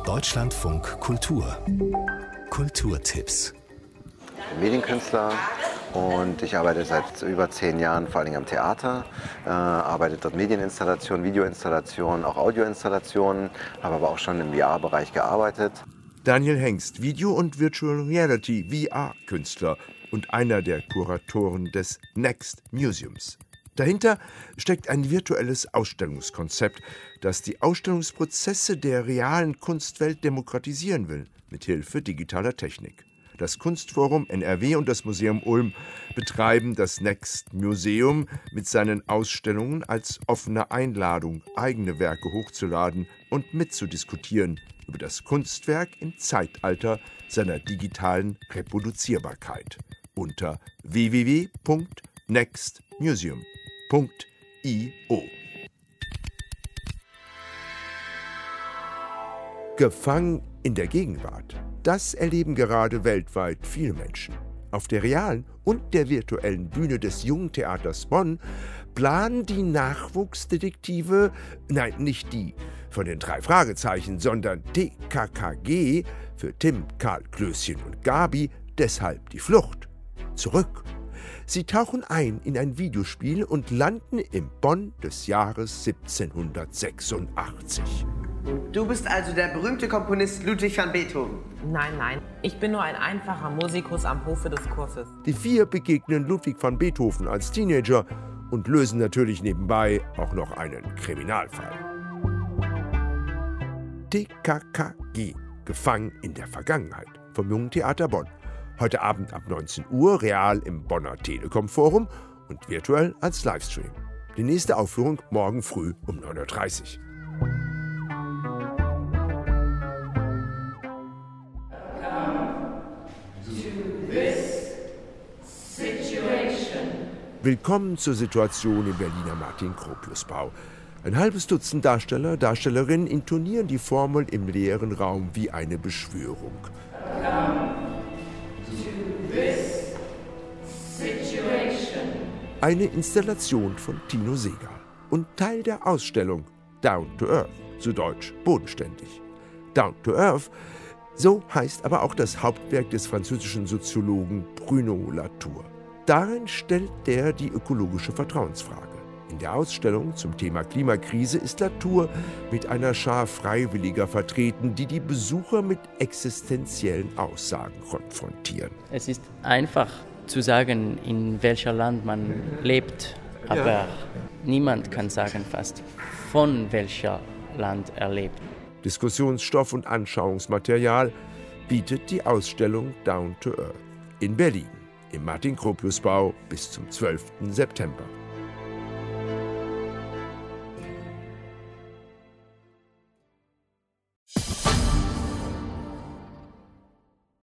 Deutschlandfunk Kultur. Kulturtipps. Medienkünstler und ich arbeite seit über 10 Jahren vor allem am Theater, arbeite dort Medieninstallationen, Videoinstallationen, auch Audioinstallationen, habe aber auch schon im VR-Bereich gearbeitet. Daniel Hengst, Video- und Virtual Reality VR-Künstler und einer der Kuratoren des Next Museums. Dahinter steckt ein virtuelles Ausstellungskonzept, das die Ausstellungsprozesse der realen Kunstwelt demokratisieren will, mithilfe digitaler Technik. Das Kunstforum NRW und das Museum Ulm betreiben das Next Museum mit seinen Ausstellungen als offene Einladung, eigene Werke hochzuladen und mitzudiskutieren über das Kunstwerk im Zeitalter seiner digitalen Reproduzierbarkeit unter www.nextmuseum.io. Gefangen in der Gegenwart. Das erleben gerade weltweit viele Menschen. Auf der realen und der virtuellen Bühne des Jungen Theaters Bonn planen die Nachwuchsdetektive, nein, nicht die von den 3 Fragezeichen, sondern TKKG für Tim, Karl, Klößchen und Gabi, deshalb die Flucht. Zurück. Sie tauchen ein in ein Videospiel und landen im Bonn des Jahres 1786. Du bist also der berühmte Komponist Ludwig van Beethoven? Nein. Ich bin nur ein einfacher Musikus am Hofe des Kurfürsten. Die 4 begegnen Ludwig van Beethoven als Teenager und lösen natürlich nebenbei auch noch einen Kriminalfall. TKKG, gefangen in der Vergangenheit, vom Jungen Theater Bonn. Heute Abend ab 19 Uhr, real im Bonner Telekom Forum und virtuell als Livestream. Die nächste Aufführung morgen früh um 9:30 Uhr. Willkommen zur Situation im Berliner Martin-Gropius-Bau. Ein halbes Dutzend Darsteller, Darstellerinnen intonieren die Formel im leeren Raum wie eine Beschwörung. Eine Installation von Tino Segal und Teil der Ausstellung Down to Earth, zu Deutsch bodenständig. Down to Earth, so heißt aber auch das Hauptwerk des französischen Soziologen Bruno Latour. Darin stellt der die ökologische Vertrauensfrage. In der Ausstellung zum Thema Klimakrise ist Latour mit einer Schar Freiwilliger vertreten, die die Besucher mit existenziellen Aussagen konfrontieren. Es ist einfach zu sagen, in welcher Land man lebt, aber niemand kann sagen fast, von welcher Land er lebt. Diskussionsstoff und Anschauungsmaterial bietet die Ausstellung Down to Earth in Berlin im Martin-Gropius-Bau bis zum 12. September.